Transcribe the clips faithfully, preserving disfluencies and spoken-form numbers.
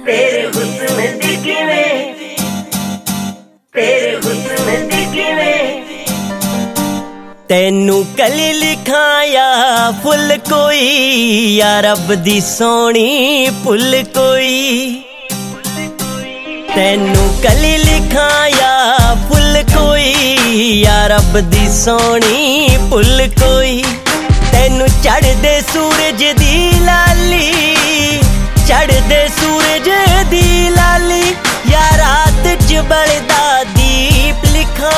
तेरे हुस्न दी किवें तेरे हुस्न दी किवें तैनू कली लिखां या फुल कोई या रब दी सोहनी भुल कोई तैनू कली लिखां या फुल कोई या रब दी सोहनी भुल कोई तैनू चढ़दे सूरज दी लाली चढ़दे सूरज दी लाली या रात च बलदा दीप लिखां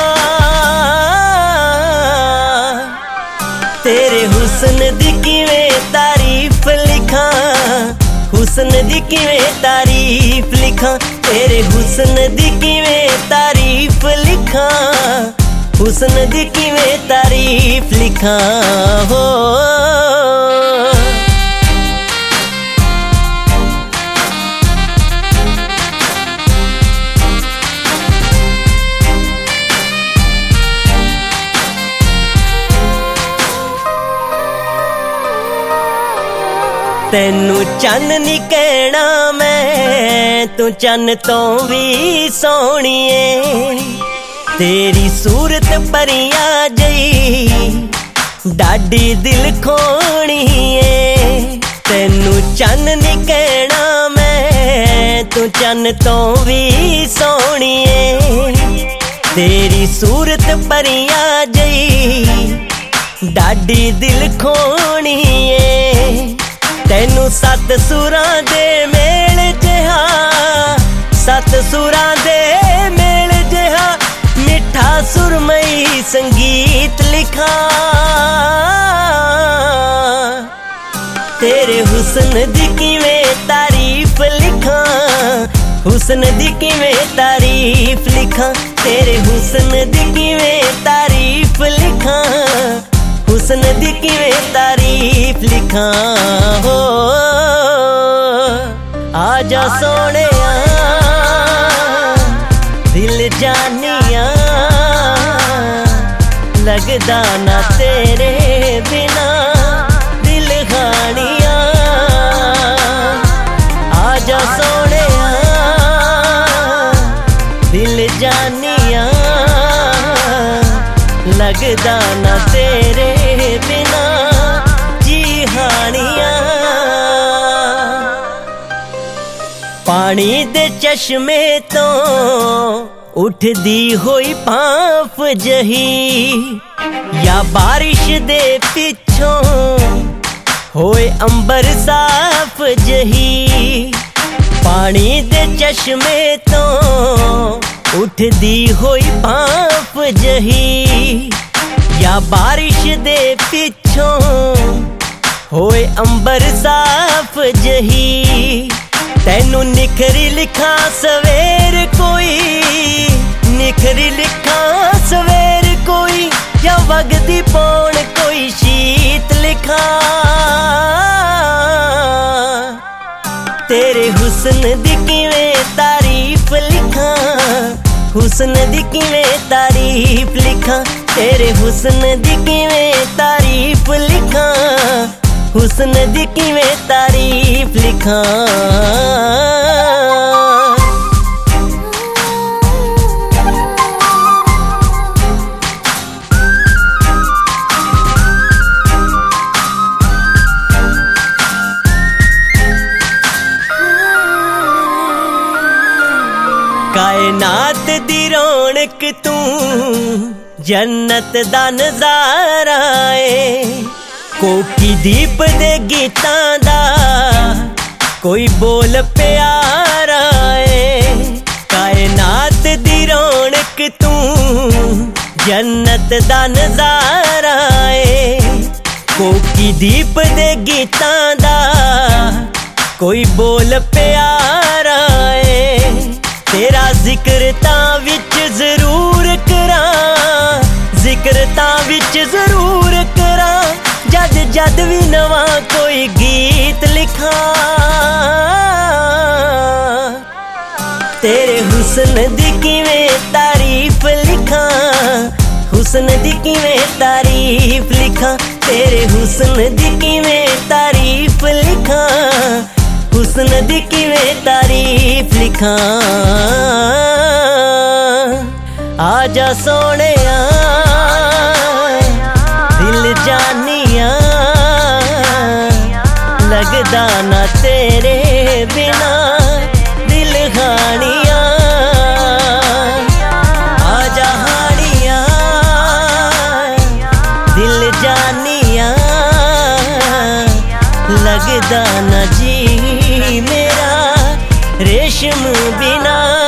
तेरे हुस्न दी किवें तारीफ लिखां हुस्न दी किवें तारीफ लिखां तेरे हुस्न दी किवें तारीफ लिखां हुस्न दी किवें तारीफ लिखां हो तैनू चन्न नी कहना मैं तू चन्न तो भी सोहनी है तेरी सूरत परियां जई डाडी दिल खोनी है तैनू चन्न नी कहना मैं तू चन्न तो भी सोहनी है तेरी सूरत परियां जई डाडी दिल खोनी है तैनू सत सुरां दे मेल जिहा सत सुरां दे मेल जिहा मिठा सुरमई संगीत लिखां तेरे हुस्न दी किवें तारीफ लिखां हुस्न दी किवें तारीफ लिखां तेरे हुस्न दी किवें तारीफ लिखां हुस्न दी किवें तारीफ लिखां हो आजा सोहणिया दिल जानिया लगदा ना तेरे बिना दिल खानिया आजा सोहणिया दिल जानिया लगदा ना तेरे बिना जी हानिया पानी दे चश्मे तो उठदी होई भांफ जही या बारिश दे पिछों होए अंबर साफ जही पानी दे चश्मे तो उठदी होई भांफ जही या बारिश दे पिछों होए अंबर साफ जही तैनू निखरी लिखां सवेर कोई निखरी लिखां सवेर कोई या वगदी पौन कोई शीत लिखां तेरे हुस्न दी किवें तारीफ लिखां हुस्न दी किवें तारीफ लिखां तेरे हुस्न दी किवें तारीफ लिखां हुस्न दी किवें तारीफ लिखां कायनात दी रौनक तू जन्नत दा नजारा है कोकी दीप दे गीतां दा कोई बोल प्यारा है कायनात दी रौनक तू जन्नत दा नजारा है कोकी दीप दे गीतां दा कोई बोल प्यारा है तेरा जिक्र तां विच जरूर करां जिक्र तां विच जरूर करां जद जद भी नवा कोई गीत लिखां तेरे हुस्न दी किवें तारीफ लिखां हुस्न दी किवें तारीफ लिखां तेरे हुस्न दी किवें तारीफ लिखां हुस्न दी किवें तारीफ लिखां। आजा सोहणिया दिल जानिया, लगदा ना तेरे बिना दिल हानिया। आजा हानिया दिल जानिया, लगदा ना जी मेरा रेशम बिना।